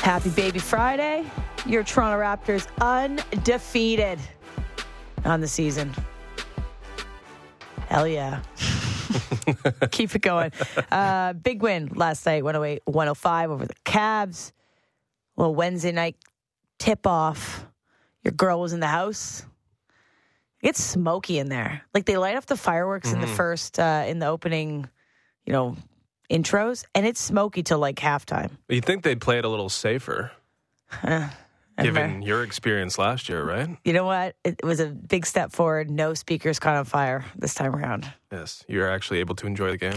Happy Baby Friday. Your Toronto Raptors undefeated on the season. Hell yeah. Keep it going. Big win last night, 108-105 over the Cavs. Little Wednesday night tip-off. Your girl was in the house. It's smoky in there. Like, they light up the fireworks in the first, in the opening, intros, and it's smoky till like halftime. You'd think they'd play it a little safer, given your experience last year, right? You know what? It was a big step forward. No speakers caught on fire this time around. Yes, you're actually able to enjoy the game.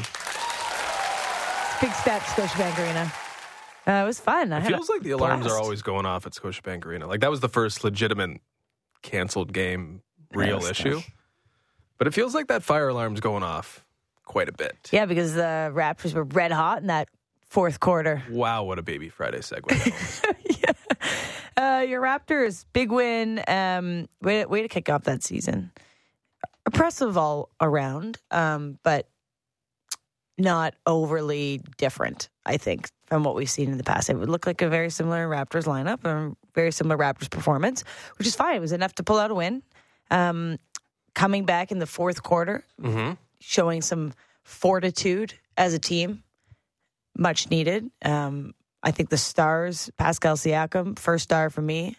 Big step, Scotiabank Arena. It was fun. It feels like the alarms are always going off at Scotiabank Arena. Like, that was the first legitimate canceled game real issue. But it feels like that fire alarm's going off quite a bit. Yeah, because the Raptors were red hot in that fourth quarter. Wow, what a Baby Friday segue that was. Yeah. Your Raptors, big win. Way to kick off that season. Impressive all around, but not overly different, I think, from what we've seen in the past. It would look like a very similar Raptors lineup, a very similar Raptors performance, which is fine. It was enough to pull out a win. Coming back in the fourth quarter, showing some fortitude as a team, much needed. I think the stars, Pascal Siakam, first star for me.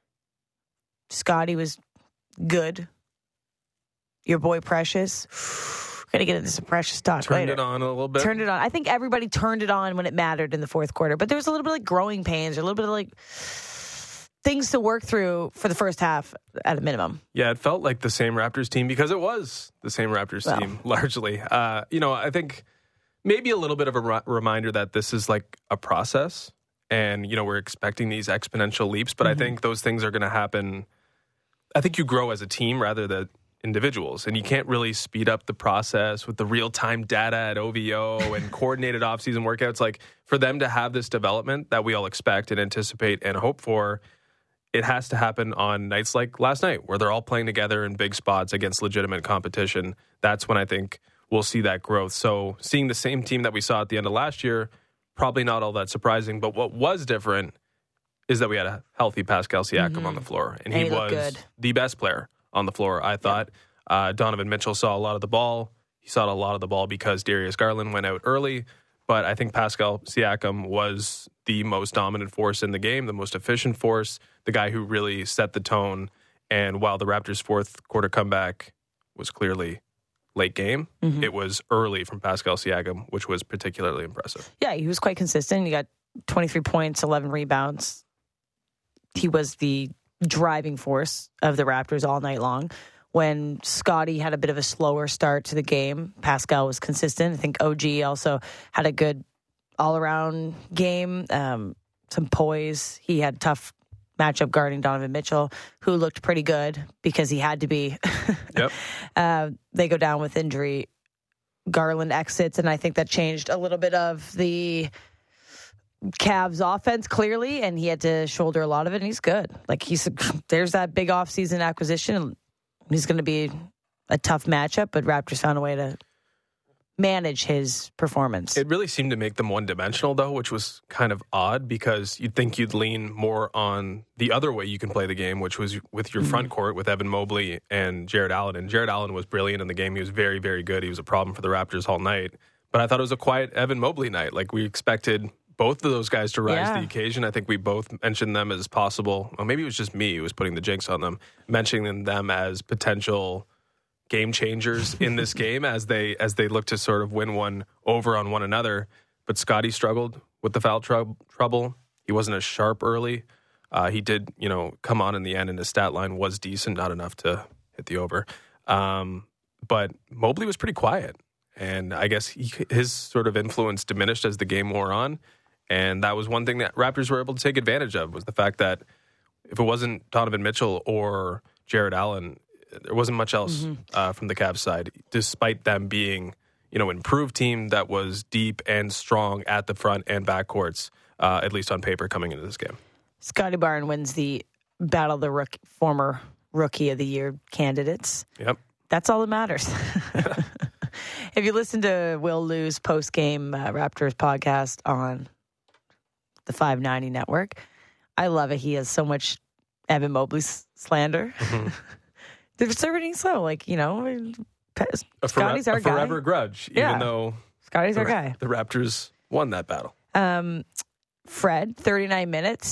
Scotty was good. Your boy Precious. Got to get into some Precious talk later. Turned it on a little bit. Turned it on. I think everybody turned it on when it mattered in the fourth quarter. But there was a little bit of like growing pains, or a little bit of like things to work through for the first half at a minimum. Yeah, it felt like the same Raptors team because it was the same Raptors team, largely. I think maybe a little bit of a reminder that this is like a process and, we're expecting these exponential leaps, but I think those things are going to happen. I think you grow as a team rather than individuals, and you can't really speed up the process with the real-time data at OVO and coordinated off-season workouts. Like, for them to have this development that we all expect and anticipate and hope for, it has to happen on nights like last night where they're all playing together in big spots against legitimate competition. That's when I think we'll see that growth. So seeing the same team that we saw at the end of last year, probably not all that surprising. But what was different is that we had a healthy Pascal Siakam on the floor. And he was good. The best player on the floor, I thought. Donovan Mitchell saw a lot of the ball. He saw a lot of the ball because Darius Garland went out early. But I think Pascal Siakam was the most dominant force in the game, the most efficient force, the guy who really set the tone. And while the Raptors' fourth quarter comeback was clearly late game, it was early from Pascal Siakam, which was particularly impressive. Yeah, he was quite consistent. He got 23 points, 11 rebounds. He was the driving force of the Raptors all night long. When Scotty had a bit of a slower start to the game, Pascal was consistent. I think OG also had a good all-around game, some poise. He had a tough matchup guarding Donovan Mitchell, who looked pretty good because he had to be. Yep. They go down with injury. Garland exits, and I think that changed a little bit of the Cavs offense, clearly, and he had to shoulder a lot of it, and he's good. Like, there's that big offseason acquisition. He's going to be a tough matchup, but Raptors found a way to manage his performance. It really seemed to make them one-dimensional, though, which was kind of odd because you'd think you'd lean more on the other way you can play the game, which was with your front court with Evan Mobley and Jared Allen. And Jared Allen was brilliant in the game. He was very, very good. He was a problem for the Raptors all night. But I thought it was a quiet Evan Mobley night. Like, we expected both of those guys to rise to the occasion. I think we both mentioned them as possible. Well, maybe it was just me who was putting the jinx on them, mentioning them as potential game changers in this game as they look to sort of win one over on one another. But Scotty struggled with the foul trouble. He wasn't as sharp early. He did, come on in the end, and his stat line was decent, not enough to hit the over. But Mobley was pretty quiet. And I guess his sort of influence diminished as the game wore on. And that was one thing that Raptors were able to take advantage of, was the fact that if it wasn't Donovan Mitchell or Jared Allen, there wasn't much else from the Cavs side, despite them being, improved team that was deep and strong at the front and backcourts, at least on paper, coming into this game. Scotty Barnes wins the Battle of the former Rookie of the Year candidates. Yep. That's all that matters. If you listen to Will Lew's post-game Raptors podcast on the 590 network. I love it. He has so much Evan Mobley slander. Mm-hmm. They're starting slow, like, you know, Scotty's our guy. A forever grudge, even though Scotty's our guy. The Raptors won that battle. Fred, 39 minutes.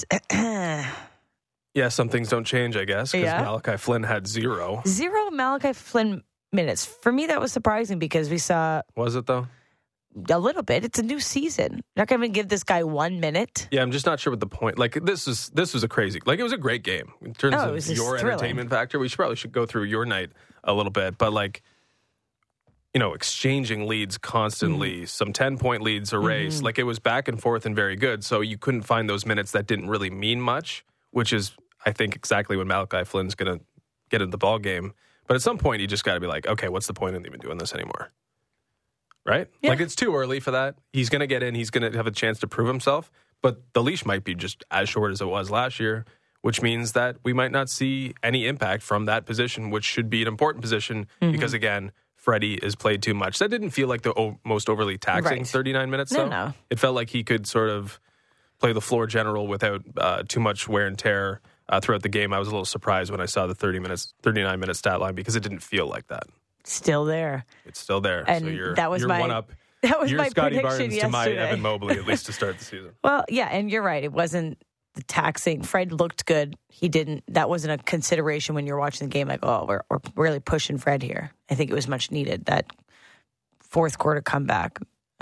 Yeah, some things don't change, I guess, because Malachi Flynn had 0. 0 Malachi Flynn minutes. For me, that was surprising because we saw... Was it, though? A little bit. It's a new season. Not going to give this guy 1 minute. Yeah, I'm just not sure what the point... Like, this was a crazy... Like, it was a great game. In terms of your entertainment factor, we probably should go through your night a little bit. But, like, you know, exchanging leads constantly, some 10-point leads erased. Like, it was back and forth and very good. So you couldn't find those minutes that didn't really mean much, which is... I think exactly when Malachi Flynn's going to get into the ball game. But at some point, you just got to be like, okay, what's the point in even doing this anymore? Right? Yeah. Like, it's too early for that. He's going to get in. He's going to have a chance to prove himself. But the leash might be just as short as it was last year, which means that we might not see any impact from that position, which should be an important position because, again, Freddie is played too much. That didn't feel like the most overly taxing 39 minutes, though. No. It felt like he could sort of play the floor general without too much wear and tear. Throughout the game, I was a little surprised when I saw the 39-minute stat line because it didn't feel like that. Still there. It's still there. And so you're my one up. That was you're my Scotty prediction Barnes yesterday. to my Evan Mobley, at least to start the season. Well, yeah, and you're right. It wasn't the taxing. Fred looked good. He didn't. That wasn't a consideration when you're watching the game. Like, oh, we're really pushing Fred here. I think it was much needed. That fourth quarter comeback.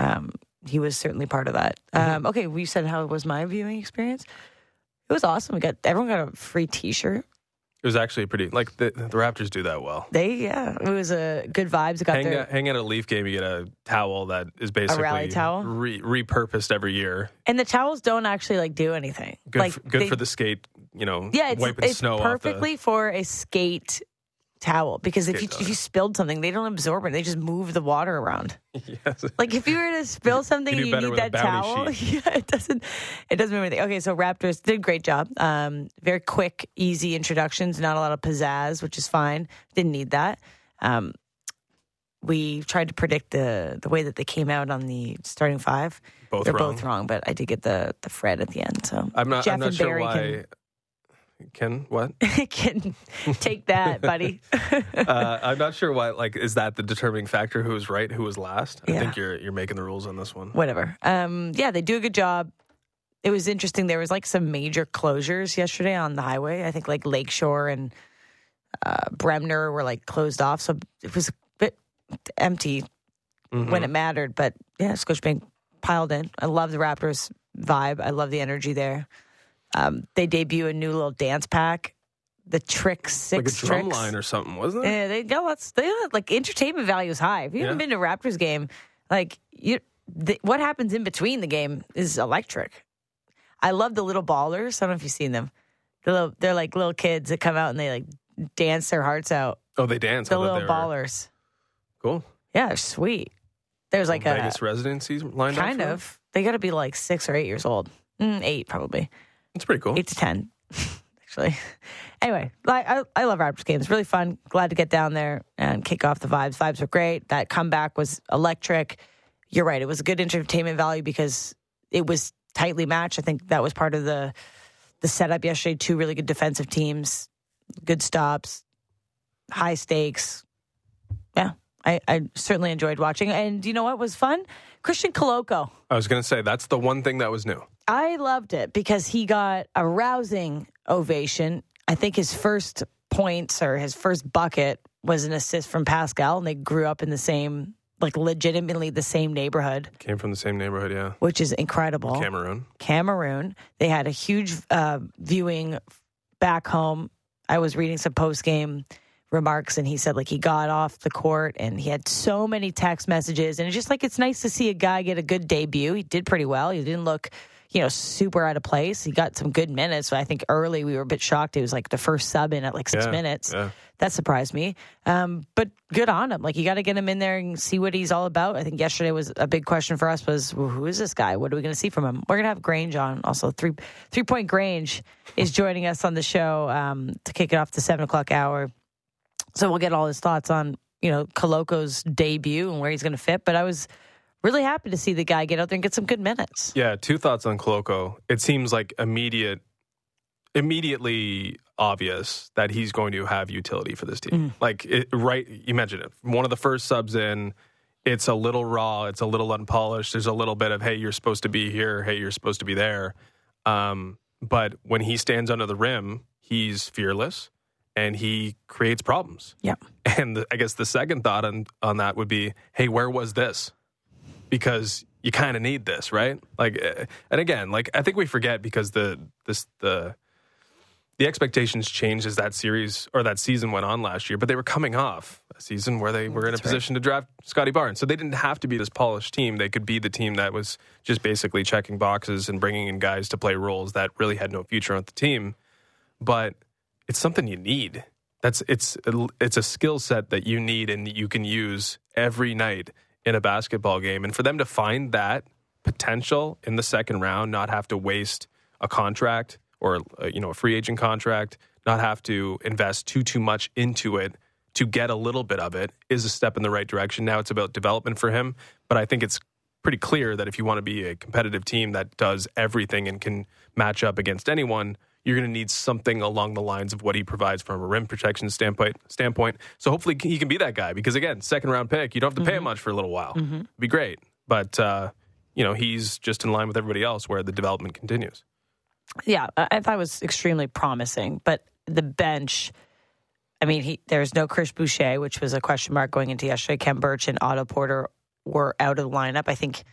He was certainly part of that. Okay, we said how was my viewing experience. It was awesome. Everyone got a free T-shirt. It was actually pretty. Like the Raptors do that well. It was a good vibes. Hang at a Leaf game, you get a towel that is basically a rally towel repurposed every year. And the towels don't actually do anything. Good for the skate. You know, wiping snow off. It's perfectly for a skate towel because if you spilled something, they don't absorb it. They just move the water around. Yes. Like if you were to spill something, you need that towel. Yeah, it doesn't move anything. Okay, so Raptors did a great job. Very quick, easy introductions. Not a lot of pizzazz, which is fine. Didn't need that. We tried to predict the way that they came out on the starting five. They're both wrong, but I did get the Fred at the end. So I'm not sure Barry why. Can what? Can take that, buddy. I'm not sure why. Like, is that the determining factor? Who was right? Who was last? I think you're making the rules on this one. Whatever. They do a good job. It was interesting. There was like some major closures yesterday on the highway. I think like Lakeshore and Bremner were like closed off, so it was a bit empty when it mattered. But yeah, Scotiabank piled in. I love the Raptors vibe. I love the energy there. They debut a new little dance pack, the Trick 6 like a drum line or something, wasn't it? Yeah, they got like entertainment value is high. If you haven't been to a Raptors game, like what happens in between the game is electric. I love the little ballers. I don't know if you've seen them. They're like little kids that come out and they like dance their hearts out. Oh, they dance. The little ballers. Cool. Yeah, they're sweet. There's like a Vegas residencies lined up. Kind of. They got to be like 6 or 8 years old. 8 probably. It's pretty cool. 8 to 10, actually. Anyway, I love Raptors games. Really fun. Glad to get down there and kick off the vibes. Vibes were great. That comeback was electric. You're right. It was a good entertainment value because it was tightly matched. I think that was part of the setup yesterday. 2 really good defensive teams, good stops, high stakes. Yeah, I certainly enjoyed watching. And you know what was fun? Christian Koloko. I was going to say, that's the one thing that was new. I loved it because he got a rousing ovation. I think his first points or his first bucket was an assist from Pascal, and they grew up in the same, like legitimately the same neighborhood. Came from the same neighborhood, yeah. Which is incredible. Cameroon. They had a huge viewing back home. I was reading some post-game remarks, and he said like he got off the court and he had so many text messages, and it's just like it's nice to see a guy get a good debut. He did pretty well. He didn't look super out of place. He got some good minutes. So I think early we were a bit shocked. It was like the first sub in at like 6 minutes. Yeah. That surprised me. But good on him. Like you got to get him in there and see what he's all about. I think yesterday was a big question for us was, well, who is this guy? What are we going to see from him? We're going to have Grange on. Also, 3-point Grange is joining us on the show to kick it off the 7 o'clock hour. So we'll get all his thoughts on, Koloko's debut and where he's going to fit. But I was really happy to see the guy get out there and get some good minutes. Yeah, 2 thoughts on Koloko. It seems like immediately obvious that he's going to have utility for this team. You mentioned it. One of the first subs in, it's a little raw, it's a little unpolished. There's a little bit of, hey, you're supposed to be here, hey, you're supposed to be there. But when he stands under the rim, he's fearless and he creates problems. Yeah. And I guess the second thought on that would be, hey, where was this? Because you kind of need this, right? And again, I think we forget because the expectations changed as that series or that season went on last year, but they were coming off a season where they were in a position to draft Scotty Barnes. So they didn't have to be this polished team. They could be the team that was just basically checking boxes and bringing in guys to play roles that really had no future on the team. But it's something you need. It's a skill set that you need and you can use every night in a basketball game. And for them to find that potential in the second round, not have to waste a contract or a free agent contract, not have to invest too much into it to get a little bit of it, is a step in the right direction. Now it's about development for him, but I think it's pretty clear that if you want to be a competitive team that does everything and can match up against anyone, you're going to need something along the lines of what he provides from a rim protection standpoint. So hopefully he can be that guy because, again, second-round pick, you don't have to pay him much for a little while. It'd be great. But, he's just in line with everybody else where the development continues. Yeah, I thought it was extremely promising. But the bench, there's no Chris Boucher, which was a question mark going into yesterday. Kem Birch and Otto Porter were out of the lineup. I think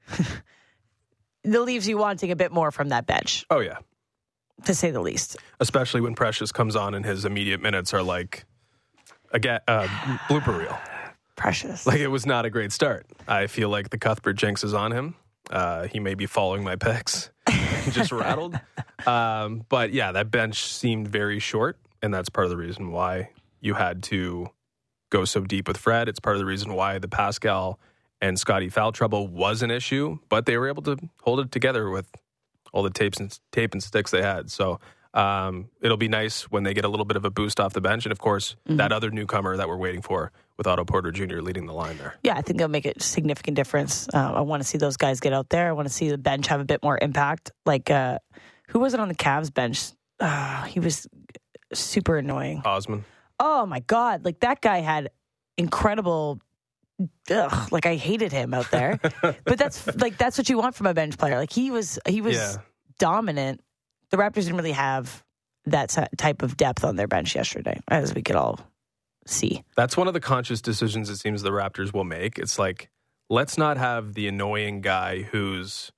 that leaves you wanting a bit more from that bench. Oh, yeah. To say the least. Especially when Precious comes on and his immediate minutes are like a blooper reel. Precious. It was not a great start. I feel like the Cuthbert jinx is on him. He may be following my picks. Just rattled. But yeah, that bench seemed very short, and that's part of the reason why you had to go so deep with Fred. It's part of the reason why the Pascal and Scotty foul trouble was an issue, but they were able to hold it together with all the tape and sticks they had. So it'll be nice when they get a little bit of a boost off the bench. And, of course, that other newcomer that we're waiting for with Otto Porter Jr. leading the line there. Yeah, I think it'll make a significant difference. I want to see those guys get out there. I want to see the bench have a bit more impact. Who was it on the Cavs bench? He was super annoying. Osman. Oh, my God. That guy had incredible... I hated him out there. But that's what you want from a bench player. He was dominant. The Raptors didn't really have that type of depth on their bench yesterday, as we could all see. That's one of the conscious decisions it seems the Raptors will make. It's let's not have the annoying guy who's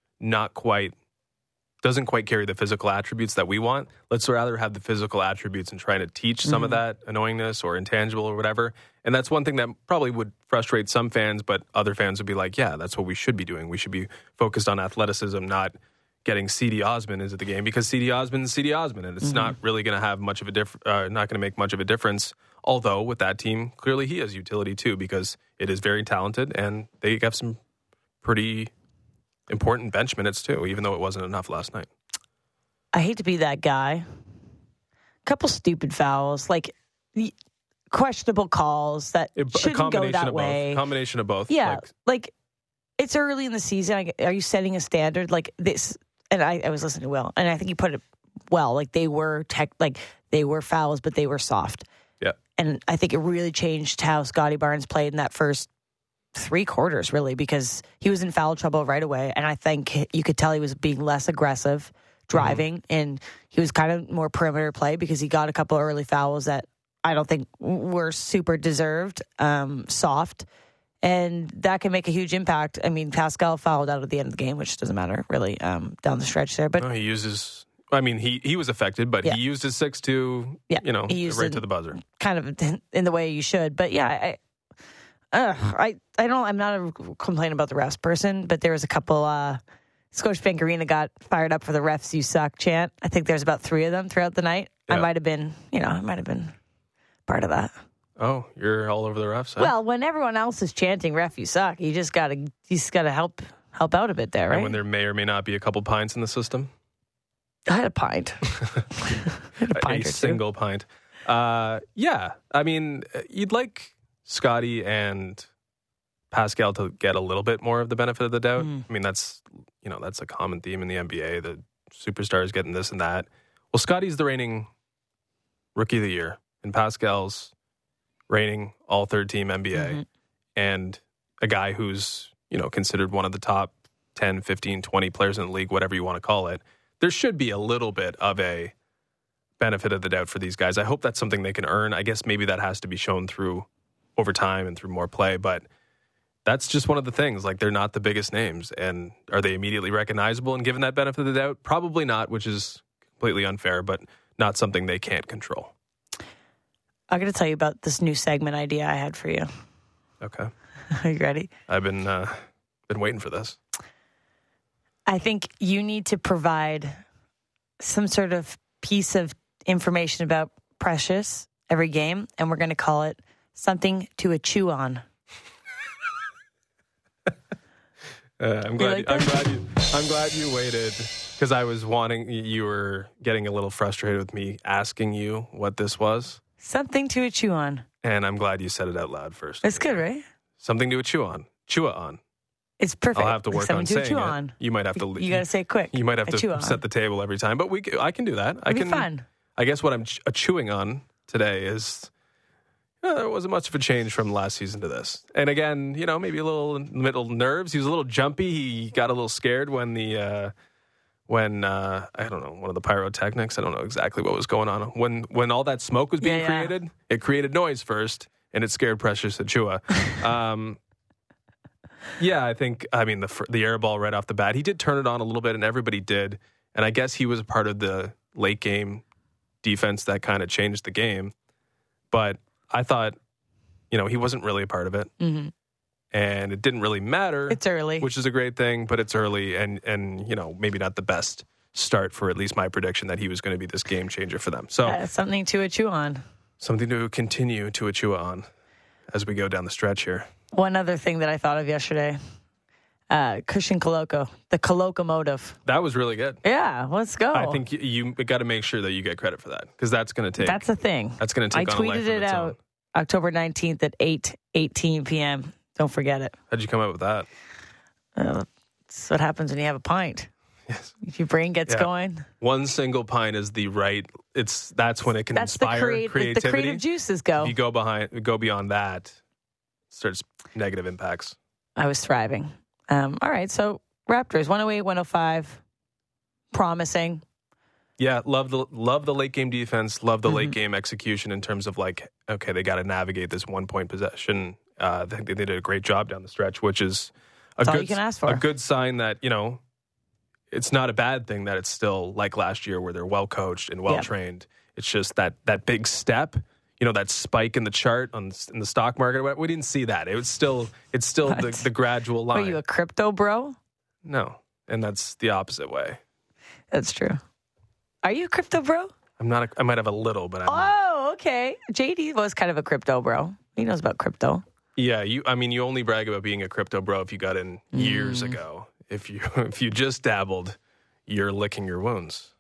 doesn't quite carry the physical attributes that we want. Let's rather have the physical attributes and trying to teach some of that annoyingness or intangible or whatever. And that's one thing that probably would frustrate some fans, but other fans would be like, yeah, that's what we should be doing. We should be focused on athleticism, not getting C.D. Osman into the game, because C.D. Osman is C.D. Osman, and it's not really going to have much of a not going to make much of a difference. Although with that team, clearly he has utility too, because it is very talented and they have some pretty important bench minutes too, even though it wasn't enough last night. I hate to be that guy. A couple stupid fouls, questionable calls that shouldn't go that way. Combination of both. Yeah, it's early in the season. Are you setting a standard like this? And I was listening to Will, and I think he put it well. They were they were fouls, but they were soft. Yeah, and I think it really changed how Scotty Barnes played in that first 3 quarters, really, because he was in foul trouble right away. And I think you could tell he was being less aggressive driving, and he was kind of more perimeter play because he got a couple of early fouls that I don't think were super deserved, soft. And that can make a huge impact. Pascal fouled out at the end of the game, which doesn't matter, really, down the stretch there. But he uses... he was affected, but he used his 6'2", right to the buzzer. Kind of in the way you should. But yeah, I'm not a complaining about the refs person, but there was a couple, Scotiabank Arena got fired up for the refs you suck chant. I think there's about 3 of them throughout the night. Yeah. I might have been part of that. Oh, you're all over the refs, huh? Well, when everyone else is chanting "ref, you suck," you just gotta help out a bit there, right? And when there may or may not be a couple pints in the system. I had a pint. A single pint. Yeah, you'd like Scotty and Pascal to get a little bit more of the benefit of the doubt. I mean, that's a common theme in the NBA. The superstars getting this and that. Well, Scotty's the reigning Rookie of the Year, and Pascal's reigning all third team NBA, and a guy who's, considered one of the top 10, 15, 20 players in the league, whatever you want to call it. There should be a little bit of a benefit of the doubt for these guys. I hope that's something they can earn. I guess maybe that has to be shown through over time and through more play, but that's just one of the things. Like, they're not the biggest names, and are they immediately recognizable and given that benefit of the doubt? Probably not, which is completely unfair, but not something they can't control. I'm going to tell you about this new segment idea I had for you. Okay. Are you ready? I've been waiting for this. I think you need to provide some sort of piece of information about Precious every game, and we're going to call it something to chew on. I'm glad you waited, because I was you were getting a little frustrated with me asking you what this was. Something to chew on. And I'm glad you said it out loud first. It's good, right? Something to chew on. Chew it on. It's perfect. I'll have to work on saying it. On. You might have to. You got to say it quick. You might have to set the table every time, but I can do that. It'll be fun. I guess what I'm chewing on today is there wasn't much of a change from last season to this. And again, maybe a little middle nerves. He was a little jumpy. He got a little scared when I don't know, one of the pyrotechnics. I don't know exactly what was going on. When all that smoke was being created, it created noise first, and it scared Precious Achiuwa. I think, the air ball right off the bat, he did turn it on a little bit, and everybody did. And I guess he was a part of the late game defense that kind of changed the game. But I thought, he wasn't really a part of it. Mm-hmm. And it didn't really matter. It's early. Which is a great thing, but it's early and maybe not the best start for at least my prediction that he was going to be this game changer for them. So something to chew on. Something to continue to chew on as we go down the stretch here. One other thing that I thought of yesterday, Christian Coloco, the Colocomotive. That was really good. Yeah, let's go. I think you got to make sure that you get credit for that, because that's going to take. That's the thing. That's going to take. I tweeted it out October 19th at 8:18 p.m. Don't forget it. How'd you come up with that? That's what happens when you have a pint. Yes. If your brain gets going. One single pint is the right. That's when it can inspire creativity. The creative juices go. If you go beyond that, it starts negative impacts. I was thriving. All right, so Raptors 108, 105, promising. Yeah, love the late game defense. Love the late game execution in terms of they got to navigate this 1 point possession. I think they did a great job down the stretch, which is all you can ask for. A good sign that it's not a bad thing that it's still like last year where they're well coached and well trained. It's just that big step, that spike in the chart in the stock market. We didn't see that. It's still the gradual line. Are you a crypto bro? No, and that's the opposite way. That's true. Are you a crypto bro? I'm not. I might have a little, but I'm not. Okay. JD was kind of a crypto bro. He knows about crypto. Yeah, you only brag about being a crypto bro if you got in years ago. If you just dabbled, you're licking your wounds.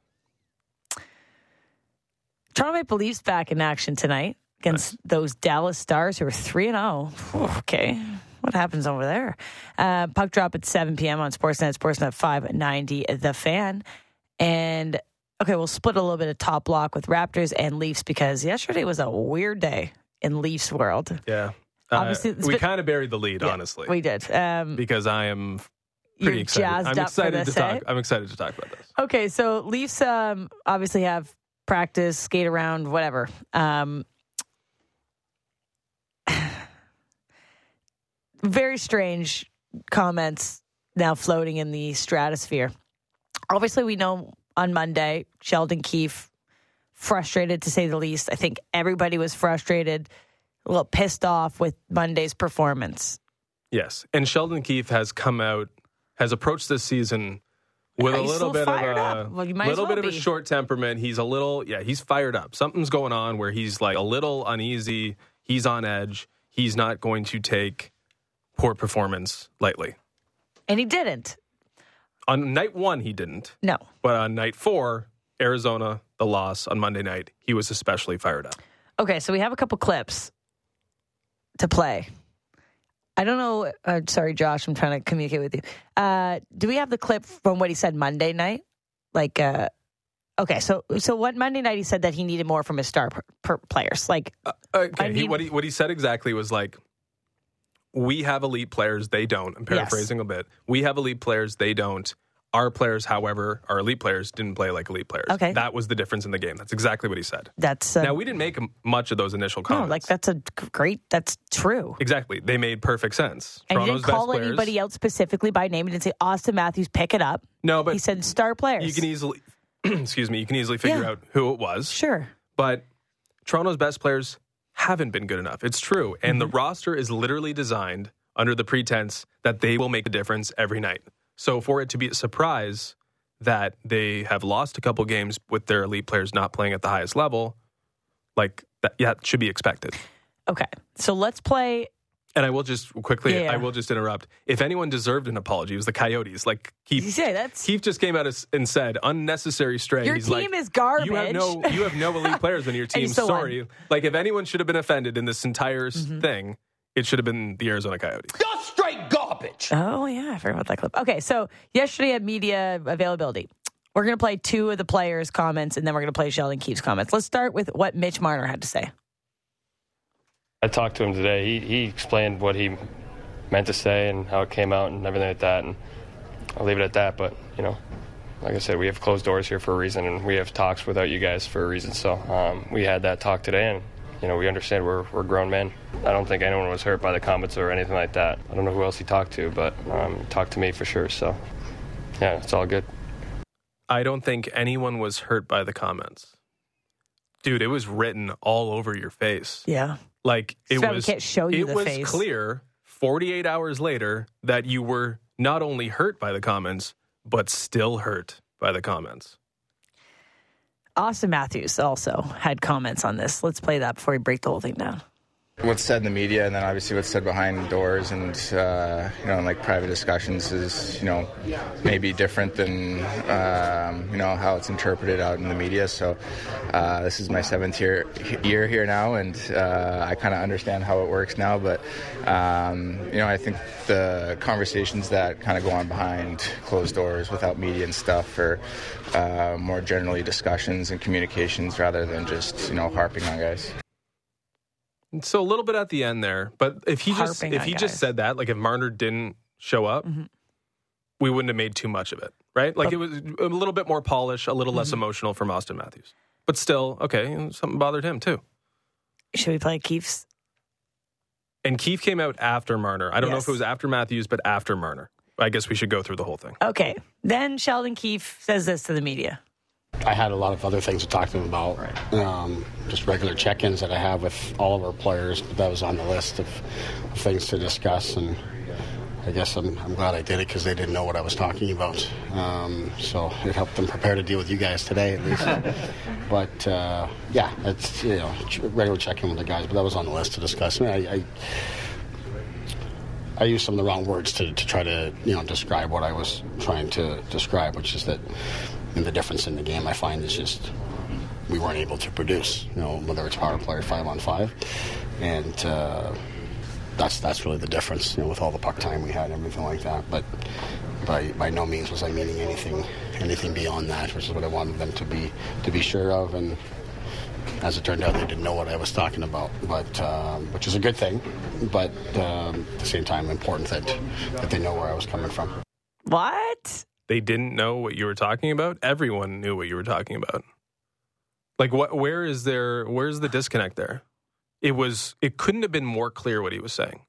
Toronto Maple Leafs back in action tonight against those Dallas Stars who are 3-0. Okay, what happens over there? Puck drop at 7 p.m. on Sportsnet 590, The Fan. And, okay, we'll split a little bit of top block with Raptors and Leafs because yesterday was a weird day in Leafs world. Yeah. Obviously, we kind of buried the lead, honestly. We did. Because I am pretty excited. I'm excited to talk. I'm excited to talk about this. Okay, so Leafs obviously have practice, skate around, whatever. Very strange comments now floating in the stratosphere. Obviously, we know on Monday, Sheldon Keefe, frustrated to say the least. I think everybody was frustrated, a little pissed off with Monday's performance. Yes, and Sheldon Keefe has approached this season with a little bit of a short temperament. He's fired up. Something's going on where he's like a little uneasy. He's on edge. He's not going to take poor performance lightly. And he didn't. On night 1, he didn't. No. But on night 4, Arizona, the loss on Monday night, he was especially fired up. Okay, so we have a couple clips to play. I don't know. Sorry, Josh, I'm trying to communicate with you. Do we have the clip from what he said Monday night? Okay, so what Monday night he said that he needed more from his star players. What he said exactly was like, we have elite players, they don't. I'm paraphrasing a bit. We have elite players, they don't. Our players, however, our elite players didn't play like elite players. Okay. That was the difference in the game. That's exactly what he said. That's now, we didn't make much of those initial comments. That's true. Exactly. They made perfect sense. And Toronto's he didn't call anybody else specifically by name. He didn't say, Austin Matthews, pick it up. No, but he said star players. You can easily, you can easily figure out who it was. Sure. But Toronto's best players haven't been good enough. It's true. And the roster is literally designed under the pretense that they will make a difference every night. So for it to be a surprise that they have lost a couple games with their elite players not playing at the highest level, like that, it should be expected. Okay, so let's play. And I will just quickly, I will just interrupt. If anyone deserved an apology, it was the Coyotes. Like Keith just came out and said, unnecessary stray. Your team is garbage. You have no elite players on your team. Sorry. Like if anyone should have been offended in this entire thing, it should have been the Arizona Coyotes. You're straight garbage. Oh, yeah. I forgot about that clip. Okay, so yesterday at media availability, we're going to play two of the players' comments, and then we're going to play Sheldon Keefe's comments. Let's start with what Mitch Marner had to say. I talked to him today. He explained what he meant to say and how it came out and everything like that, and I'll leave it at that. But, like I said, we have closed doors here for a reason, and we have talks without you guys for a reason. So we had that talk today, and we understand we're grown men. I don't think anyone was hurt by the comments or anything like that. I don't know who else he talked to, but he talked to me for sure. So, yeah, it's all good. I don't think anyone was hurt by the comments. Dude, it was written all over your face. Yeah. Like, we can't show you the face. It was clear 48 hours later that you were not only hurt by the comments, but still hurt by the comments. Austin Matthews also had comments on this. Let's play that before we break the whole thing down. What's said in the media and then obviously what's said behind doors and, in like private discussions is, maybe different than, how it's interpreted out in the media. So this is my 7th year here now, and I kind of understand how it works now. But, I think the conversations that kind of go on behind closed doors without media and stuff are more generally discussions and communications rather than just, harping on guys. So a little bit at the end there, but if he just said that, like if Marner didn't show up, we wouldn't have made too much of it, right? Like it was a little bit more polished, a little less emotional from Austin Matthews. But still, okay, something bothered him too. Should we play Keefe's? And Keefe came out after Marner. I don't know if it was after Matthews, but after Marner. I guess we should go through the whole thing. Okay. Then Sheldon Keefe says this to the media. I had a lot of other things to talk to him about, just regular check-ins that I have with all of our players, but that was on the list of things to discuss, and I guess I'm glad I did it because they didn't know what I was talking about. So it helped them prepare to deal with you guys today, at least. But, it's, regular check-in with the guys, but that was on the list to discuss. I used some of the wrong words to try to, describe what I was trying to describe, which is that the difference in the game I find is just we weren't able to produce, whether it's power play or 5-on-5. And that's really the difference, with all the puck time we had and everything like that. But by no means was I meaning anything beyond that, which is what I wanted them to be sure of. And as it turned out, they didn't know what I was talking about, but which is a good thing. But at the same time, important that they know where I was coming from. What? They didn't know what you were talking about? Everyone knew what you were talking about. Like, where's the disconnect there? It couldn't have been more clear what he was saying.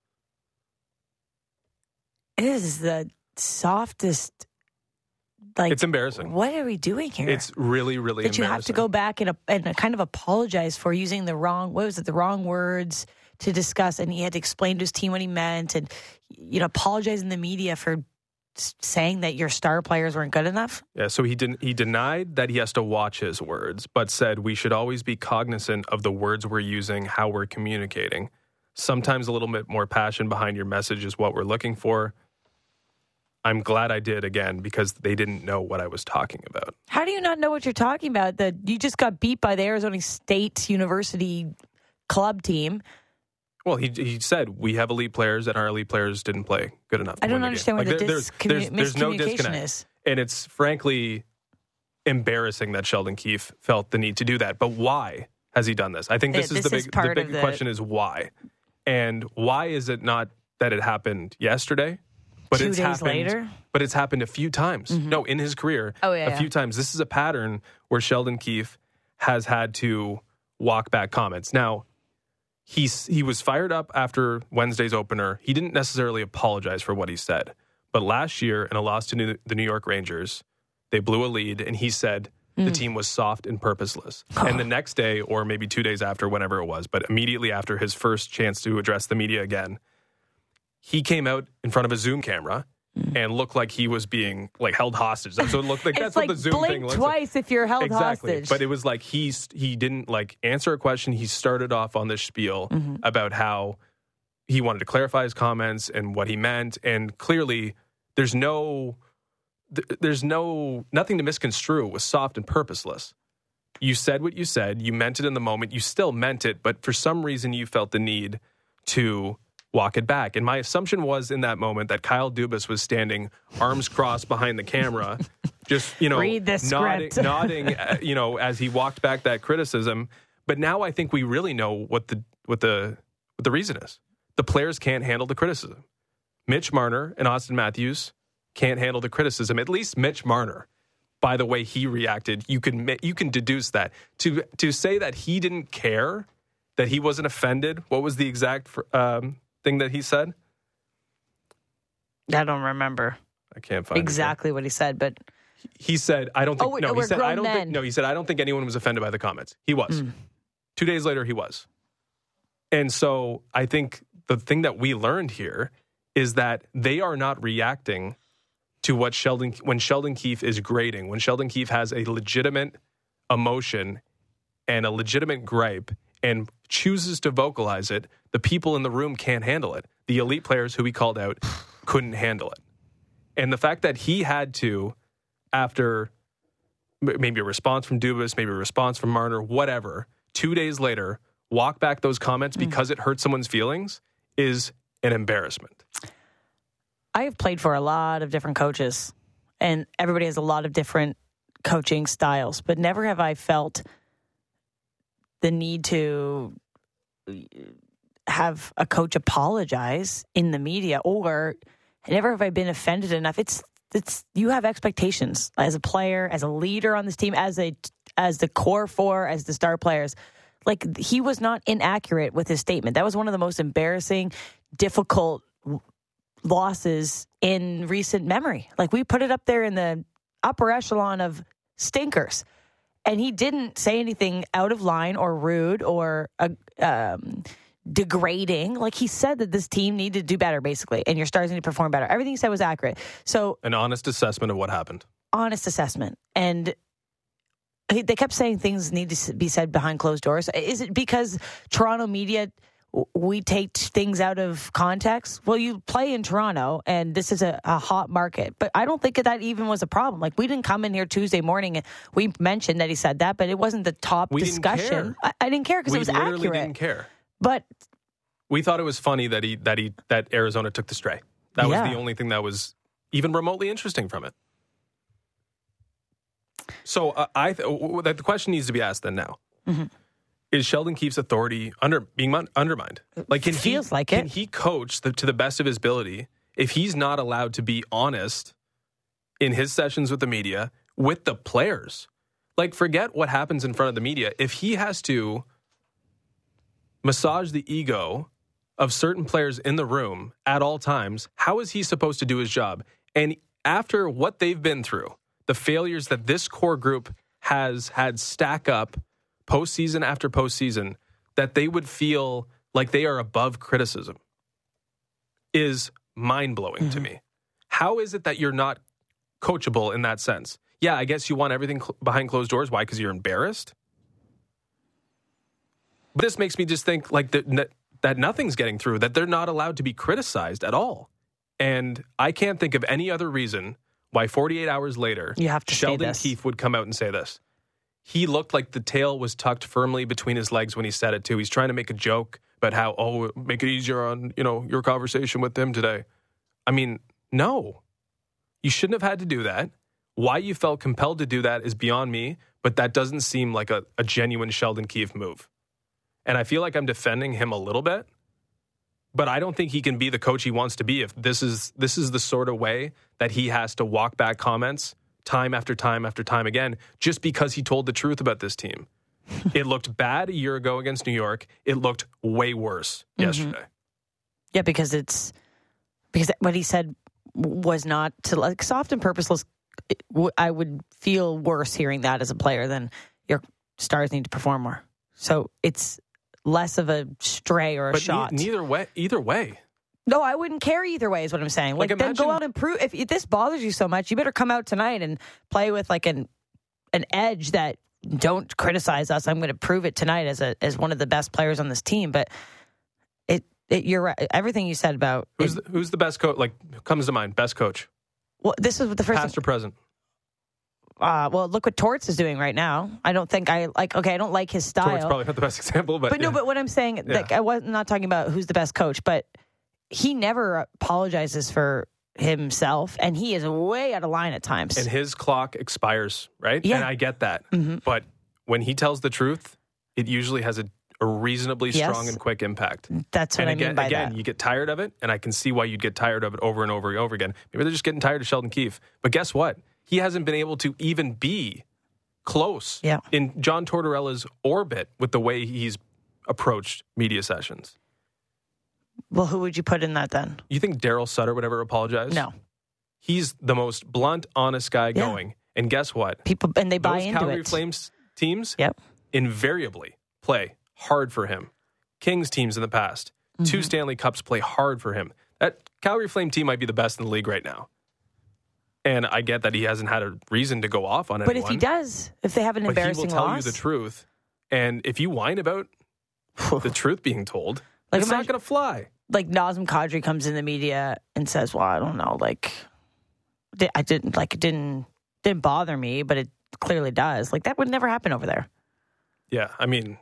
It is the softest, it's embarrassing. What are we doing here? It's really, really embarrassing. Did you have to go back and kind of apologize for using the wrong words to discuss, and he had to explain to his team what he meant, and, apologize in the media for saying that your star players weren't good enough? Yeah, so he denied that he has to watch his words, but said we should always be cognizant of the words we're using, how we're communicating. Sometimes a little bit more passion behind your message is what we're looking for. I'm glad I did, again, because they didn't know what I was talking about. How do you not know what you're talking about? You just got beat by the Arizona State University club team. Well, he said we have elite players and our elite players didn't play good enough. I don't understand where the there's no disconnect is. And it's frankly embarrassing that Sheldon Keefe felt the need to do that. But why has he done this? I think the big question is why. And why is it not that it happened yesterday? But 2 days later? But it's happened a few times. Mm-hmm. No, in his career, a few times. This is a pattern where Sheldon Keefe has had to walk back comments. Now, he was fired up after Wednesday's opener. He didn't necessarily apologize for what he said. But last year, in a loss to the New York Rangers, they blew a lead, and he said the team was soft and purposeless. And the next day, or maybe 2 days after, whenever it was, but immediately after his first chance to address the media again, he came out in front of a Zoom camera and looked like he was being held hostage. That's what it looked like. That's what the Zoom thing looks like. Twice if you're held hostage. But it was like he didn't answer a question. He started off on this spiel about how he wanted to clarify his comments and what he meant. And clearly, there's nothing to misconstrue. It was soft and purposeless. You said what you said. You meant it in the moment. You still meant it. But for some reason, you felt the need to walk it back. And my assumption was in that moment that Kyle Dubas was standing arms crossed behind the camera, just, read the nodding, as he walked back that criticism. But now I think we really know what the reason is. The players can't handle the criticism. Mitch Marner and Austin Matthews can't handle the criticism. At least Mitch Marner, by the way he reacted, you can deduce that. To say that he didn't care, that he wasn't offended, what was the exact thing that he said? I don't remember. I can't find exactly what he said, but he said, "I don't think." he said, he said, "I don't think anyone was offended by the comments." He was. 2 days later, he was. And so I think the thing that we learned here is that they are not reacting to when Sheldon Keefe is grading, when Sheldon Keefe has a legitimate emotion and a legitimate gripe and chooses to vocalize it. The people in the room can't handle it. The elite players who he called out couldn't handle it. And the fact that he had to, after maybe a response from Dubas, maybe a response from Marner, whatever, 2 days later, walk back those comments because it hurt someone's feelings is an embarrassment. I have played for a lot of different coaches, and everybody has a lot of different coaching styles, but never have I felt the need to have a coach apologize in the media, or never have I been offended enough. It's you have expectations as a player, as a leader on this team, as the core four, as the star players. Like, he was not inaccurate with his statement. That was one of the most embarrassing, difficult losses in recent memory. Like, we put it up there in the upper echelon of stinkers. And he didn't say anything out of line or rude or degrading. Like, he said that this team needed to do better, basically, and your stars need to perform better. Everything he said was accurate. So, an honest assessment of what happened. Honest assessment. And they kept saying things need to be said behind closed doors. Is it because Toronto media, we take things out of context? Well, you play in Toronto, and this is a hot market. But I don't think that even was a problem. Like, we didn't come in here Tuesday morning and we mentioned that he said that, but it wasn't the top discussion. I didn't care because it was accurate. We literally didn't care. But we thought it was funny that Arizona took the stray. That was the only thing that was even remotely interesting from it. So the question needs to be asked then now. Mm-hmm. Is Sheldon Keefe's authority being undermined? Like, can he coach to the best of his ability if he's not allowed to be honest in his sessions with the media, with the players? Like, forget what happens in front of the media. If he has to massage the ego of certain players in the room at all times, how is he supposed to do his job? And after what they've been through, the failures that this core group has had stack up postseason after postseason, that they would feel like they are above criticism is mind-blowing to me. How is it that you're not coachable in that sense? Yeah, I guess you want everything behind closed doors. Why? Because you're embarrassed? But this makes me just think like that nothing's getting through, that they're not allowed to be criticized at all. And I can't think of any other reason why 48 hours later, Sheldon Keefe would come out and say this. He looked like the tail was tucked firmly between his legs when he said it, too. He's trying to make a joke, about how, make it easier on, your conversation with them today. I mean, no. You shouldn't have had to do that. Why you felt compelled to do that is beyond me, but that doesn't seem like a genuine Sheldon Keefe move. And I feel like I'm defending him a little bit, but I don't think he can be the coach he wants to be if this is the sort of way that he has to walk back comments time after time after time again just because he told the truth about this team. It looked bad a year ago against New York. It looked way worse yesterday. Yeah, because what he said was not to soft and purposeless. I would feel worse hearing that as a player than your stars need to perform more. So it's less of a stray or a shot. Either way. No, I wouldn't care either way is what I'm saying. Like then go out and prove. If this bothers you so much, you better come out tonight and play with like an edge that don't criticize us. I'm going to prove it tonight as one of the best players on this team. But you're right. Everything you said about who's the best coach? Like comes to mind, best coach. Well, this is the first past or present. Well, look what Torts is doing right now. I don't think I like. Okay, I don't like his style. Torts probably not the best example, but no. But what I'm saying, like, I was not talking about who's the best coach, but he never apologizes for himself, and he is way out of line at times. And his clock expires, right? Yeah. And I get that, but when he tells the truth, it usually has a reasonably strong and quick impact. That's what I mean by that. You get tired of it, and I can see why you'd get tired of it over and over and over again. Maybe they're just getting tired of Sheldon Keefe. But guess what? He hasn't been able to even be close in John Tortorella's orbit with the way he's approached media sessions. Well, who would you put in that then? You think Daryl Sutter would ever apologize? No. He's the most blunt, honest guy going. And guess what? People, and they buy Those into Calgary it. Flames teams invariably play hard for him. Kings teams in the past, 2 Stanley Cups play hard for him. That Calgary Flame team might be the best in the league right now. And I get that he hasn't had a reason to go off on anyone. But if he does, if they have an embarrassing loss, he will tell loss, you the truth. And if you whine about the truth being told, it's not going to fly. Like Nazem Kadri comes in the media and says, "Well, I don't know, it didn't bother me, but it clearly does." Like that would never happen over there. Yeah, I mean,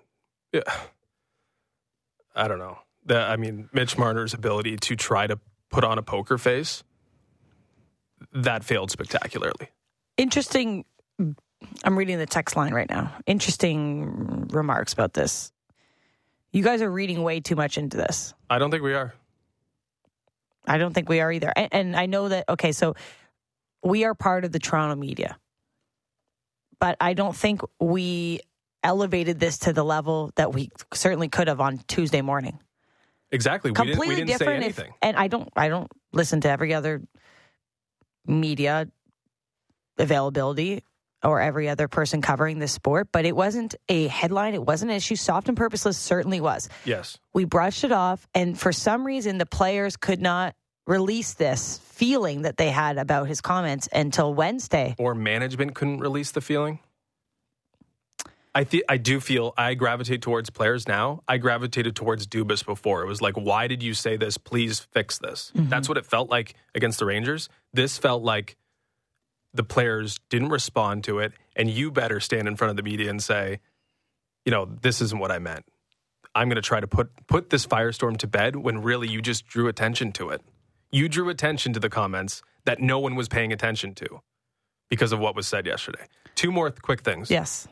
I don't know. Mitch Marner's ability to try to put on a poker face, that failed spectacularly. Interesting. I'm reading the text line right now. Interesting remarks about this. You guys are reading way too much into this. I don't think we are. I don't think we are either. And I know that, okay, so we are part of the Toronto media. But I don't think we elevated this to the level that we certainly could have on Tuesday morning. Exactly. Completely we didn't different say anything. And I don't listen to every other media availability or every other person covering this sport, but it wasn't a headline. It wasn't an issue. Soft and purposeless certainly was. Yes. We brushed it off, and for some reason, the players could not release this feeling that they had about his comments until Wednesday. Or management couldn't release the feeling. I do feel I gravitate towards players now. I gravitated towards Dubas before. It was like, why did you say this? Please fix this. That's what it felt like against the Rangers. This felt like the players didn't respond to it, and you better stand in front of the media and say, this isn't what I meant. I'm going to try to put this firestorm to bed when really you just drew attention to it. You drew attention to the comments that no one was paying attention to because of what was said yesterday. 2 more quick things. Yes.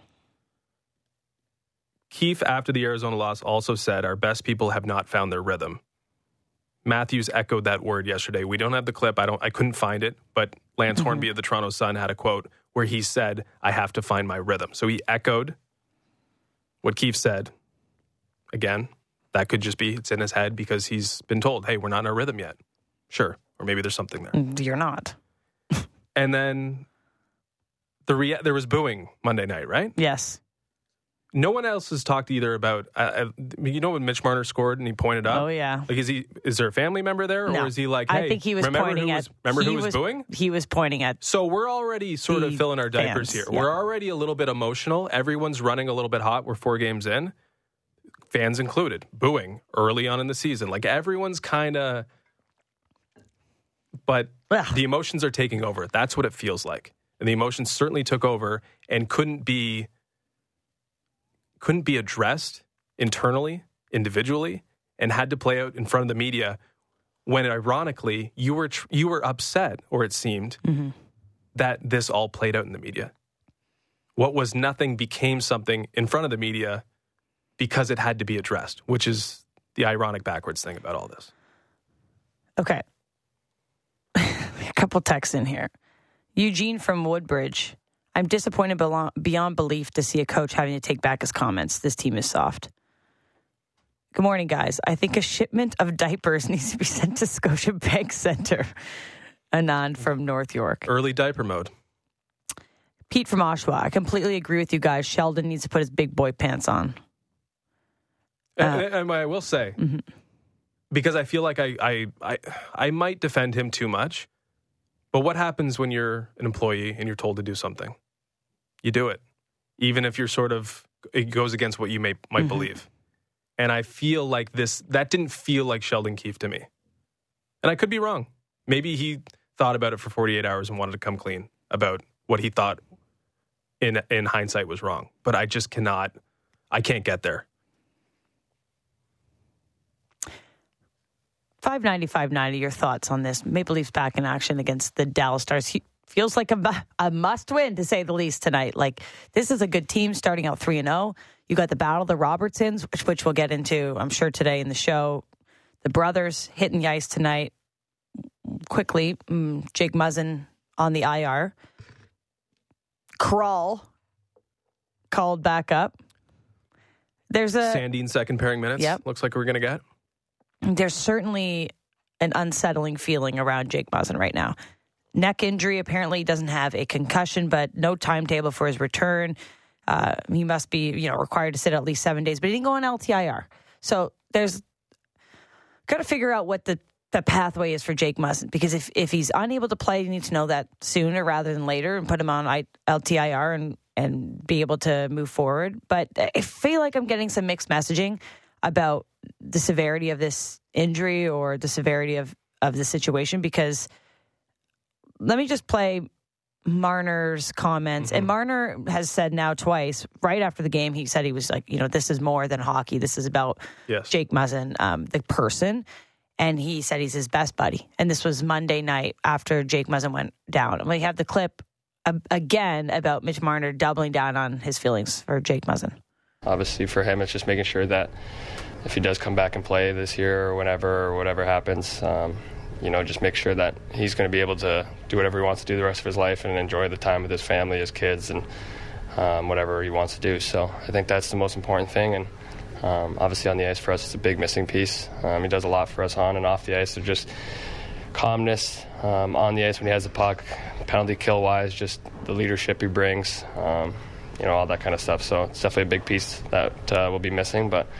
Keefe, after the Arizona loss, also said, our best people have not found their rhythm. Matthews echoed that word yesterday. We don't have the clip. I couldn't find it, but Lance Hornby of the Toronto Sun had a quote where he said, I have to find my rhythm. So he echoed what Keefe said. Again, that could just be it's in his head because he's been told, hey, we're not in our rhythm yet. Sure. Or maybe there's something there. You're not. And then there was booing Monday night, right? Yes. No one else has talked either about, when Mitch Marner scored and he pointed up? Oh, yeah. Like, is there a family member there? No. Or is he like, hey, I think he was pointing at... Remember who was booing? He was pointing at... So we're already sort of filling our diapers here. Yeah. We're already a little bit emotional. Everyone's running a little bit hot. We're 4 games in. Fans included. Booing early on in the season. Like, everyone's kind of... But the emotions are taking over. That's what it feels like. And the emotions certainly took over and couldn't be addressed internally, individually, and had to play out in front of the media when, ironically, you were upset, or it seemed, that this all played out in the media. What was nothing became something in front of the media because it had to be addressed, which is the ironic backwards thing about all this. Okay. A couple texts in here. Eugene from Woodbridge. I'm disappointed beyond belief to see a coach having to take back his comments. This team is soft. Good morning, guys. I think a shipment of diapers needs to be sent to Scotiabank Center. Anand from North York. Early diaper mode. Pete from Oshawa. I completely agree with you guys. Sheldon needs to put his big boy pants on. And I will say, because I feel like I might defend him too much, but what happens when you're an employee and you're told to do something? You do it, even if it goes against what you might believe. And I feel like that didn't feel like Sheldon Keefe to me. And I could be wrong. Maybe he thought about it for 48 hours and wanted to come clean about what he thought in hindsight was wrong. But I can't get there. 590, your thoughts on this? Maple Leafs back in action against the Dallas Stars. Feels like a must-win, to say the least, tonight. Like, this is a good team starting out 3-0. You got the Battle of the Robertsons, which we'll get into, I'm sure, today in the show. The brothers hitting the ice tonight. Quickly, Jake Muzzin on the IR. Kral called back up. There's a Sandine second pairing minutes. Yep. Looks like we're going to get. There's certainly an unsettling feeling around Jake Muzzin right now. Neck injury, apparently he doesn't have a concussion, but no timetable for his return. He must be, required to sit at least 7 days, but he didn't go on LTIR. So there's got to figure out what the pathway is for Jake Muzzin, because if he's unable to play, you need to know that sooner rather than later and put him on LTIR and be able to move forward. But I feel like I'm getting some mixed messaging about the severity of this injury or the severity of the situation, because let me just play Marner's comments. And Marner has said now twice, right after the game, he said he was like, this is more than hockey. This is about Jake Muzzin, the person. And he said he's his best buddy. And this was Monday night after Jake Muzzin went down. And we have the clip again about Mitch Marner doubling down on his feelings for Jake Muzzin. Obviously for him, it's just making sure that if he does come back and play this year or whatever happens, just make sure that he's going to be able to do whatever he wants to do the rest of his life and enjoy the time with his family, his kids, and whatever he wants to do. So I think that's the most important thing. And obviously on the ice for us, it's a big missing piece. He does a lot for us on and off the ice. So just calmness on the ice when he has the puck, penalty kill wise, just the leadership he brings, all that kind of stuff. So it's definitely a big piece that will be missing. But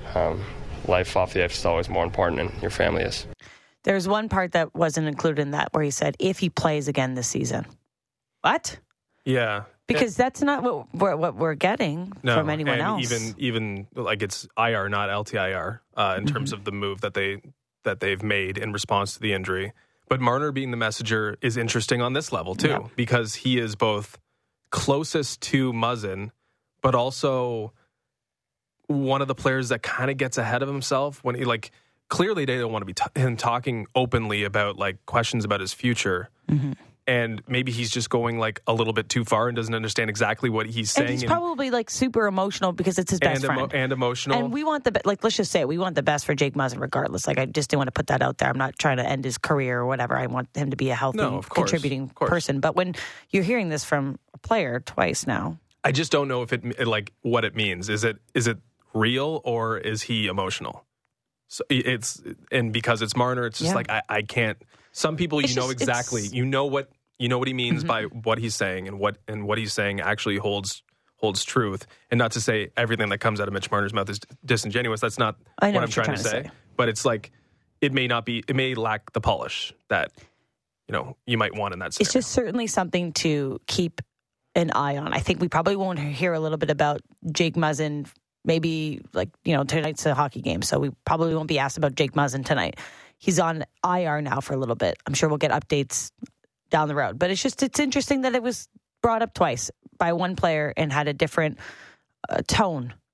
life off the ice is always more important than your family is. There's one part that wasn't included in that where he said, if he plays again this season. What? Yeah. Because that's not what we're getting from anyone else. Even like it's IR, not LTIR, in terms of the move that they've made in response to the injury. But Marner being the messenger is interesting on this level too, because he is both closest to Muzzin, but also one of the players that kind of gets ahead of himself when he clearly they don't want to be him talking openly about questions about his future. And maybe he's just going a little bit too far and doesn't understand exactly what he's saying. And he's probably super emotional because it's his best friend. And emotional. And we want let's just say we want the best for Jake Muzzin regardless. I just didn't want to put that out there. I'm not trying to end his career or whatever. I want him to be a healthy, contributing person. But when you're hearing this from a player twice now. I just don't know if it what it means. Is it real or is he emotional? So because it's Marner, it's just I can't. Some people exactly. You know what he means by what he's saying, and what he's saying actually holds truth. And not to say everything that comes out of Mitch Marner's mouth is disingenuous. That's not what I'm trying to say. But it's it may not be. It may lack the polish that you might want in that scenario. It's just certainly something to keep an eye on. I think we probably won't hear a little bit about Jake Muzzin. Maybe tonight's a hockey game, so we probably won't be asked about Jake Muzzin tonight. He's on IR now for a little bit. I'm sure we'll get updates down the road. But it's interesting that it was brought up twice by one player and had a different tone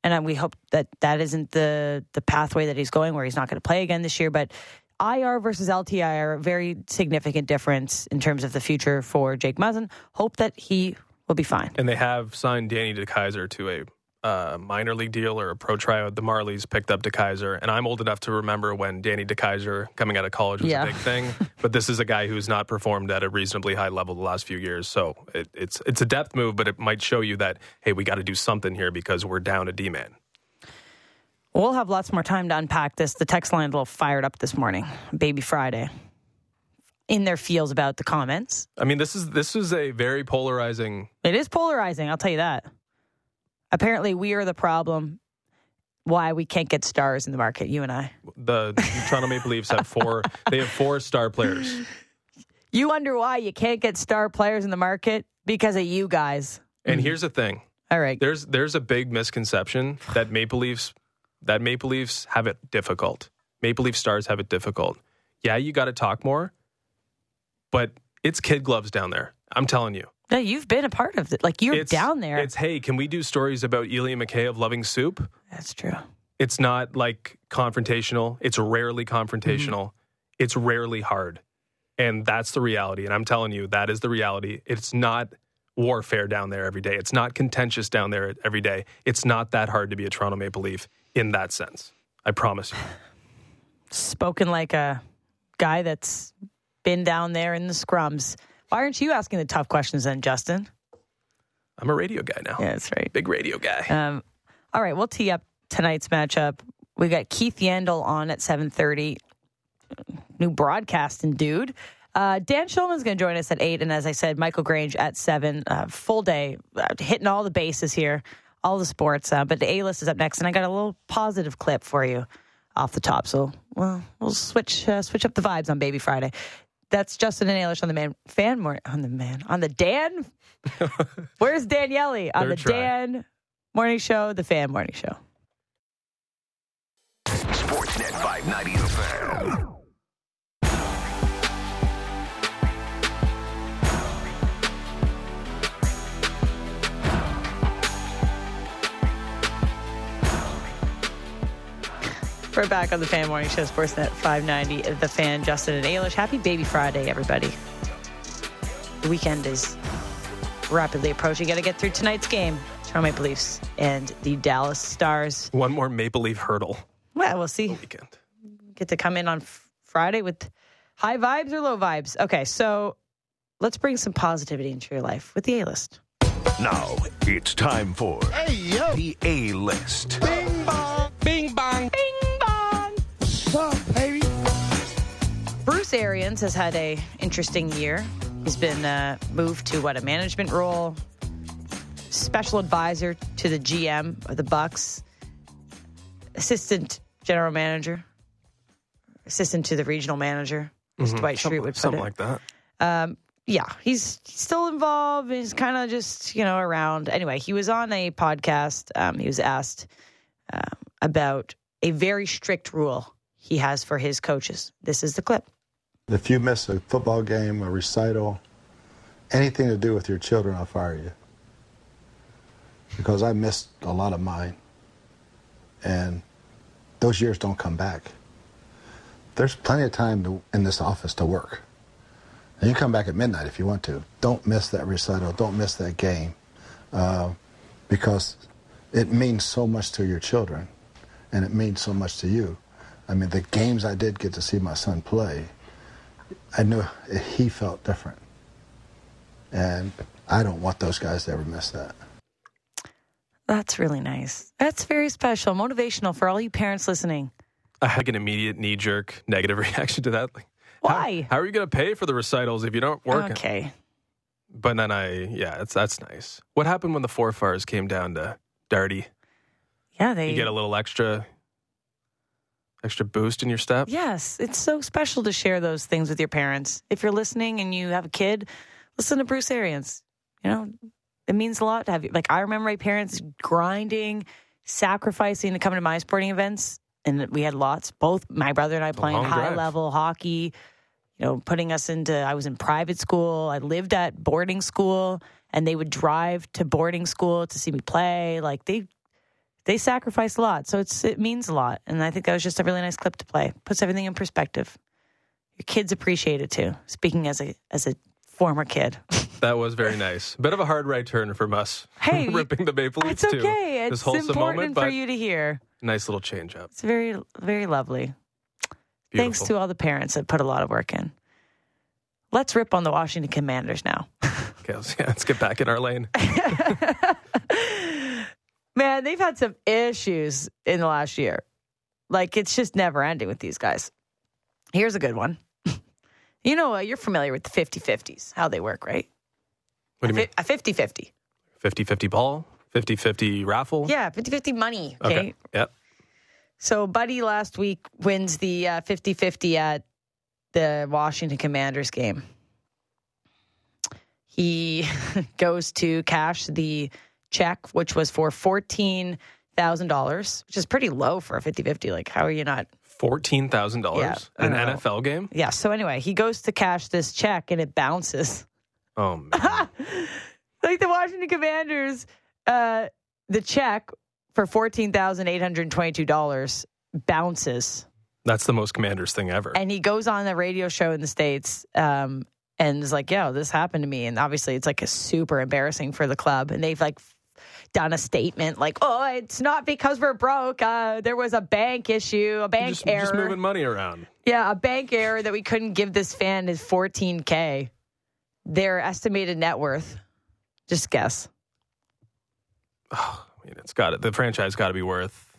And we hope that isn't the pathway that he's going, where he's not going to play again this year. But IR versus LTI are a very significant difference in terms of the future for Jake Muzzin. Hope that he will be fine. And they have signed Danny DeKeyser to a minor league deal or a pro tryout. The Marlies picked up DeKeyser, and I'm old enough to remember when Danny DeKeyser coming out of college was a big thing. But this is a guy who's not performed at a reasonably high level the last few years. So it's a depth move, but it might show you that, hey, we got to do something here because we're down a D-man. We'll have lots more time to unpack this. The text line is a little fired up this morning. Baby Friday. In their feels about the comments. I mean, this is a very polarizing. It is polarizing, I'll tell you that. Apparently, we are the problem. Why we can't get stars in the market, you and I. The Toronto Maple Leafs have four. They have 4 star players. You wonder why you can't get star players in the market? Because of you guys. And here's the thing. All right. There's a big misconception that Maple Leafs have it difficult. Maple Leaf Stars have it difficult. Yeah, you got to talk more, but it's kid gloves down there. I'm telling you. No, you've been a part of it. Like, you're down there. It's, hey, can we do stories about Ilya McKay of Loving Soup? That's true. It's not like confrontational. It's rarely confrontational. Mm-hmm. It's rarely hard. And that's the reality. And I'm telling you, that is the reality. It's not warfare down there every day. It's not contentious down there every day. It's not that hard to be a Toronto Maple Leaf in that sense. I promise you. Spoken like a guy that's been down there in the scrums. Why aren't you asking the tough questions then, Justin? I'm a radio guy now. Yeah, that's right. Big radio guy. All right, we'll tee up tonight's matchup. We got Keith Yandel on at 7:30. New broadcasting dude. Dan Shulman's going to join us at 8. And as I said, Michael Grange at 7. Full day, hitting all the bases here, all the sports. But the A-list is up next. And I got a little positive clip for you off the top. So, we'll switch up the vibes on Baby Friday. That's Justin and Ailish on the Dan. Where's Daniele? On the Dan Morning Show, the Fan Morning Show. Sportsnet 590 The Fan. We're back on the Fan Morning Show, Sportsnet 590, The Fan, Justin and Ailish. Happy Baby Friday, everybody. The weekend is rapidly approaching. Got to get through tonight's game. Toronto Maple Leafs and the Dallas Stars. One more Maple Leaf hurdle. Well, we'll see. Weekend. Get to come in on Friday with high vibes or low vibes. Okay, so let's bring some positivity into your life with the A-list. Now it's time for the A-list. Bing bong. Bing bong. Bing bong. What's up, baby? Bruce Arians has had a interesting year. He's been moved to a management role, special advisor to the GM of the Bucks, assistant general manager, assistant to the regional manager, as Dwight Schrute would put something it. like that. Yeah, he's still involved. He's kind of just, around. Anyway, he was on a podcast. He was asked about a very strict rule he has for his coaches. This is the clip. If you miss a football game, a recital, anything to do with your children, I'll fire you. Because I missed a lot of mine. And those years don't come back. There's plenty of time in this office to work. And you come back at midnight if you want to. Don't miss that recital. Don't miss that game. Because it means so much to your children. And it means so much to you. I mean, the games I did get to see my son play, I knew he felt different. And I don't want those guys to ever miss that. That's really nice. That's very special. Motivational for all you parents listening. I had an immediate knee-jerk negative reaction to that. Like, why? How are you going to pay for the recitals if you don't work? Okay. But then that's nice. What happened when the Forfars came down to Darty? Yeah, You get a little extra boost in your step? Yes, it's so special to share those things with your parents. If you're listening and you have a kid, listen to Bruce Arians. It means a lot to have you. Like, I remember my parents grinding, sacrificing to come to my sporting events. And we had lots, both my brother and I playing high-level hockey, putting us I was in private school. I lived at boarding school, and they would drive to boarding school to see me play. Like, they they sacrifice a lot, so it means a lot. And I think that was just a really nice clip to play. Puts everything in perspective. Your kids appreciate it too. Speaking as a former kid. That was very nice. Bit of a hard right turn from us. Hey, ripping the Maple Leafs it's too. okay. This It's wholesome important moment, for but you to hear. nice little change up. It's very, very lovely. Beautiful. Thanks to all the parents that put a lot of work in. Let's rip on the Washington Commanders now. Okay, let's get back in our lane. Man, they've had some issues in the last year. Like, it's just never ending with these guys. Here's a good one. You know, you're familiar with the 50-50s, how they work, right? What do you mean? A 50-50. 50-50 ball? 50-50 raffle? Yeah, 50-50 money. Okay. Yep. So, Buddy last week wins the 50-50 at the Washington Commanders game. He goes to cash the check, which was for $14,000, which is pretty low for a 50-50. Like, how are you not? $14,000? Yeah, An NFL game? Yeah. So anyway, he goes to cash this check and it bounces. Oh, man. Like the Washington Commanders, the check for $14,822 bounces. That's the most Commanders thing ever. And he goes on a radio show in the States and is like, yo, this happened to me. And obviously it's like a super embarrassing for the club. And they've like done a statement like, oh, it's not because we're broke. There was a bank issue, a bank error. Just moving money around. Yeah, a bank error that we couldn't give this fan is $14K. Their estimated net worth. Just guess. Oh, I mean, the franchise got to be worth.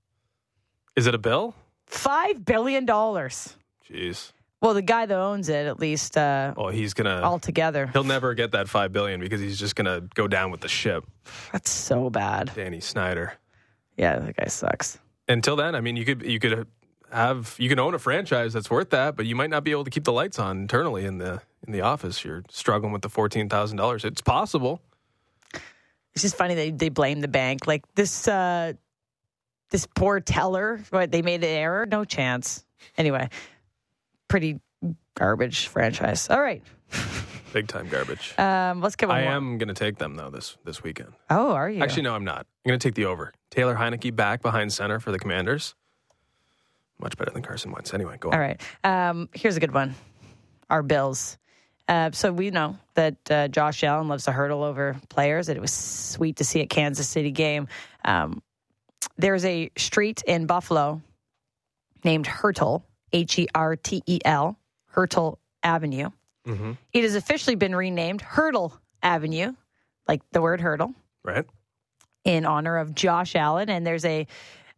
Is it a bill? $5 billion. Jeez. Well, the guy that owns it, at least, he's gonna altogether. He'll never get that $5 billion because he's just gonna go down with the ship. That's so bad. Danny Snyder. Yeah, that guy sucks. Until then, I mean, you can own a franchise that's worth that, but you might not be able to keep the lights on internally in the office. You're struggling with the $14,000. It's possible. It's just funny they blame the bank. Like this poor teller. What, they made an error? No chance. Anyway. Pretty garbage franchise. All right. Big time garbage. Let's get one more. I am going to take them, though, this weekend. Oh, are you? Actually, no, I'm not. I'm going to take the over. Taylor Heineke back behind center for the Commanders. Much better than Carson Wentz. Anyway, go on. All right. Here's a good one. Our Bills. So we know that Josh Allen loves to hurdle over players. And it was sweet to see at Kansas City game. There's a street in Buffalo named Hertel. Hertel, Hertel Avenue. Mm-hmm. It has officially been renamed Hurdle Avenue, like the word hurdle. Right. In honor of Josh Allen. And there's they've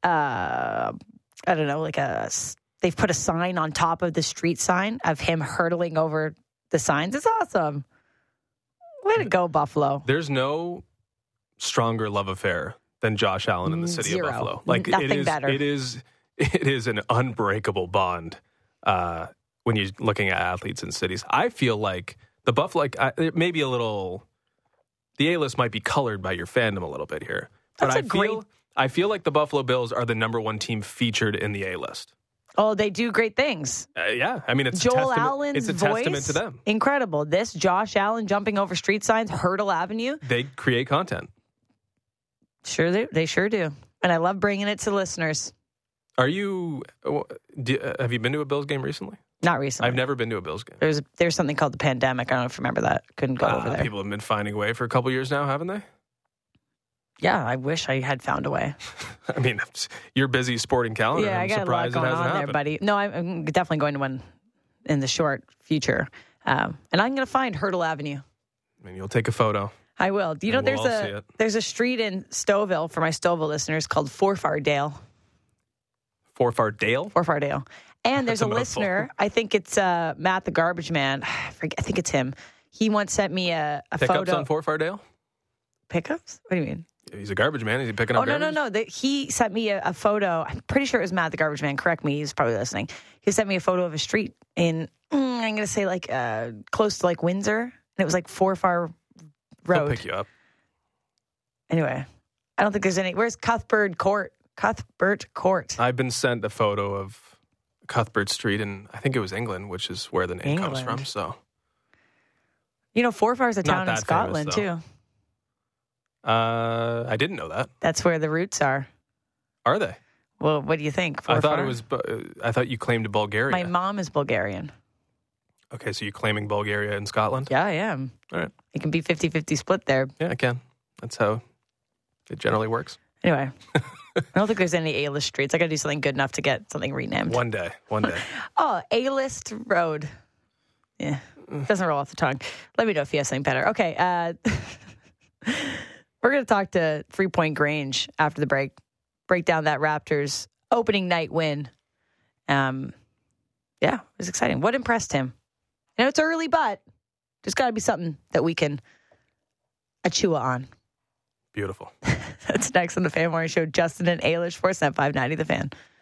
put a sign on top of the street sign of him hurdling over the signs. It's awesome. Way to go, Buffalo. There's no stronger love affair than Josh Allen in the city of Buffalo. Like nothing better. It is an unbreakable bond when you're looking at athletes in cities. I feel like the Buffalo, maybe a little, the A-list might be colored by your fandom a little bit here. But I feel like the Buffalo Bills are the number one team featured in the A-list. Oh, they do great things. Yeah. I mean, it's Joel Allen's it's a testament to them. Incredible. This Josh Allen jumping over street signs, Hurdle Avenue. They create content. Sure, they sure do. And I love bringing it to listeners. Have you been to a Bills game recently? Not recently. I've never been to a Bills game. There's something called the pandemic. I don't know if you remember that. Couldn't go over there. People have been finding a way for a couple years now, haven't they? Yeah, I wish I had found a way. I mean, you're busy sporting calendar. Yeah, I got a lot going on there, buddy. No, I'm definitely going to one in the short future. And I'm going to find Hurdle Avenue. I mean, you'll take a photo. I will. Do you know there's a street in Stouffville, for my Stouffville listeners, called Forfardale. Forfardale? Forfardale. And there's a listener, I think it's Matt the Garbage Man. I think it's him. He once sent me a photo. Pickups on Forfardale? Pickups? What do you mean? He's a garbage man. Is he picking up garbage? No. He sent me a photo. I'm pretty sure it was Matt the Garbage Man. Correct me. He's probably listening. He sent me a photo of a street in, I'm going to say close to Windsor. And it was Forfar Road. I'll pick you up. Anyway, I don't think there's any. Where's Cuthbert Court? Cuthbert Court. I've been sent a photo of Cuthbert Street, and I think it was England, which is where the name comes from. So, Forfar's a town in Scotland, too. I didn't know that. That's where the roots are. Are they? Well, what do you think? I thought you claimed Bulgaria. My mom is Bulgarian. Okay, so you're claiming Bulgaria and Scotland? Yeah, I am. All right. It can be 50-50 split there. Yeah, I can. That's how it generally works. Anyway, I don't think there's any A-list streets. I got to do something good enough to get something renamed. One day. Oh, A-list road. Yeah, doesn't roll off the tongue. Let me know if you have something better. Okay, we're going to talk to 3 Point Grange after the break. Break down that Raptors opening night win. Yeah, it was exciting. What impressed him? I know it's early, but there's got to be something that we can chew on. Beautiful. That's next on the Fan Morning Show. Justin and Ailish, Sportsnet 590, The Fan.